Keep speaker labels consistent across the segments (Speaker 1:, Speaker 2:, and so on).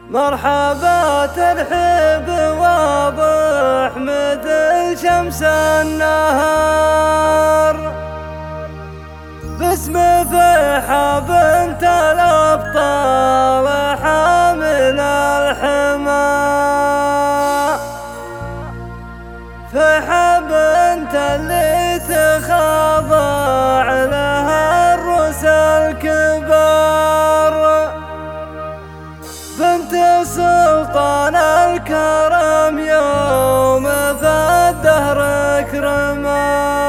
Speaker 1: مرحبا ترحب واضح مثل شمس النهار، باسم فيحة بنت الأبطال حامل الحمى. فيحة بنت اللي تخضع لها الرؤوس الكبار، بنت سلطان الكرم يوم في الدهر كرما.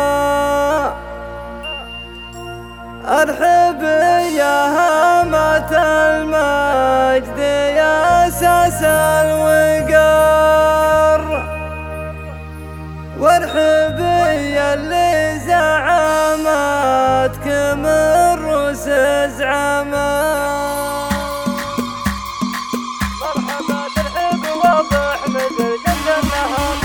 Speaker 1: ارحب يا هامة المجد يا اساس الوقار، وارحب يا اللي زعامتك من رؤوس زعما. مرحبا ترحب واضح مثل شمس النهار،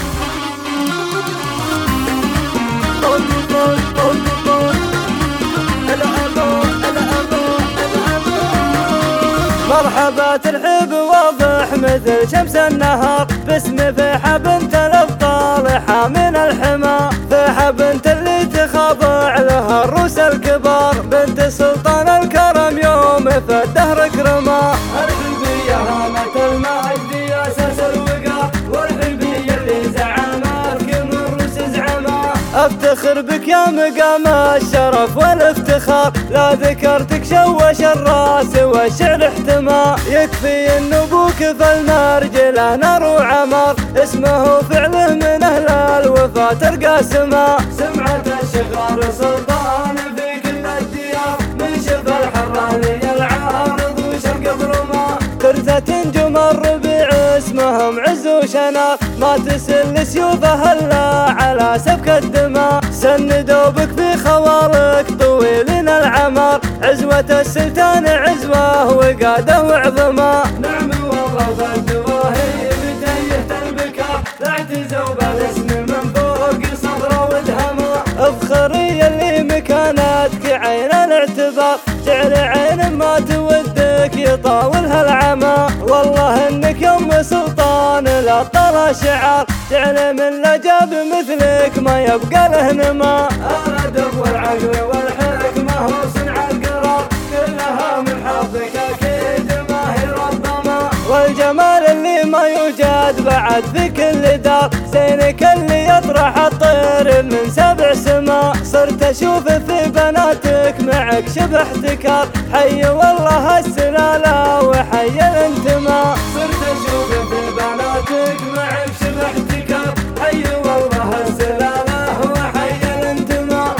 Speaker 1: مرحبا ترحب واضح مثل شمس النهار، باسم فيحة بنت الأبطال حامل الحمى. فيحة بنت اللي تخضع لها الرؤوس الكبار، بنت سلطان الكرم يوم في الدهر كرما. ارحبي يا هامة المجد يا اساس الوقار، وارحبي يا اللي زعامتك من رؤوس زعما. افتخر بك يا مقام الشرف والافتخار، لا ذكرتك شوش الراس والشعر احتمى. يكفي ان ابوك في المرجله نار وعمر، اسمه فعله من اهل الوفا ترقى سما. سمعة الشغار سلطان في كل الديار، من شف الحراني العارض وشرق برما. ترثة نجوم الربيع اسمهم عز وشنار، ما تسل سيوفه الا على سفك الدماء. سندوا بك في خوارق طويلين العمر، عزوة السلطان عزوة وقاده وعظما. نعم والله بالدواهي بتيه البكار، لا اعتزوا بالاسم من فوق صبره ودهما. افخري اللي مكانتك عين الاعتبار، جعل عين ما تودك يطاولها العمى. والله انك يوم سلطان لا طلع شعار، جعل من لا جاب مثلك ما يبقى له نما. الادب والعقل والحكمه وصنع القرار، كلها من حظك اكيد ما هي ربما. والجمال اللي ما يوجد بعد في كل دار، زينك اللي يطرح الطير من سبع سما. صرت اشوف في بناتك معك شبه احتكار، حي والله السلاله وحي الانتماء. صرت اشوف في بناتك معك شبه احتكار، حي والله السلاله وحي الانتماء.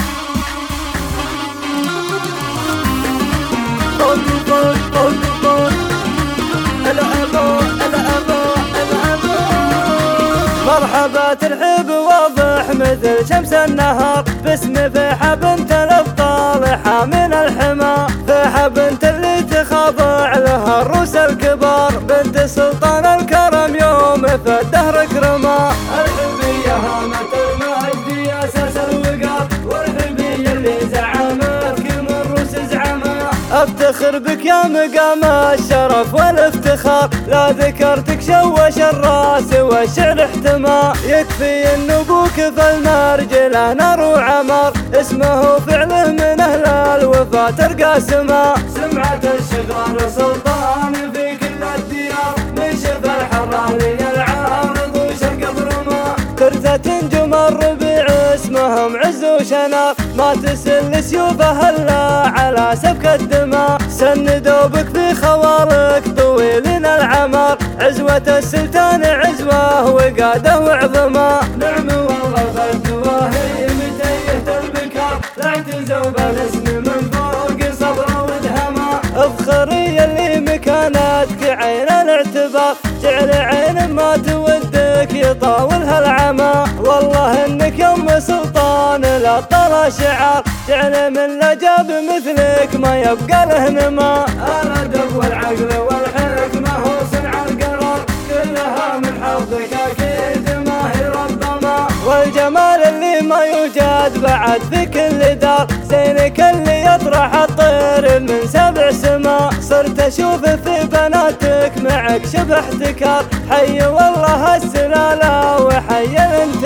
Speaker 1: مرحبا ترحب واضح مثل شمس النهار، باسم فيحة بنت الأبطال حامل الحمى. فيحة بنت اللي تخضع لها الرؤوس الكبار، بنت سلطان الكرم يوم في الدهر كرما. ارحبي يا هامة المجد يا اساس الوقار، وارحبي يا اللي زعامتك من رؤوس زعما. افتخر بك يا مقام الشرف والافتخار، لا ذكرتك شوش الراس والشعر احتمى. يكفي ان ابوك في المرجله نار وعمر، اسمه فعله من اهل الوفا ترقى سما. سمعة الشغار سلطان في كل الديار، من شف الحراني العارض وشرق برما. ترثة نجوم الربيع اسمهم عز وشنار، ما تسل سيوفه الا على سفك الدماء. سندوا بك في خوارق طويلين العمر، عزوة السلطان عزوة وقاده وعظما. نعم والله بالدواهي متيه البكار، لا اعتزوا بالاسم من فوق صبره ودهما. افخري اللي مكانتك عين الاعتبار، جعل عين ما تودك يطاولها العمى. والله انك يوم سلطان لا طلع شعار، جعل من لا جاب مثلك ما يبقى له نما. الادب والعقل والحكمه وصنع القرار، كلها من حظك اكيد ما هي ربما. والجمال اللي ما يوجد بعد في كل دار، زينك اللي يطرح الطير من سبع سما. صرت اشوف في بنات بناتك معك شبه احتكار. حي والله السلالة وحي الانتصار.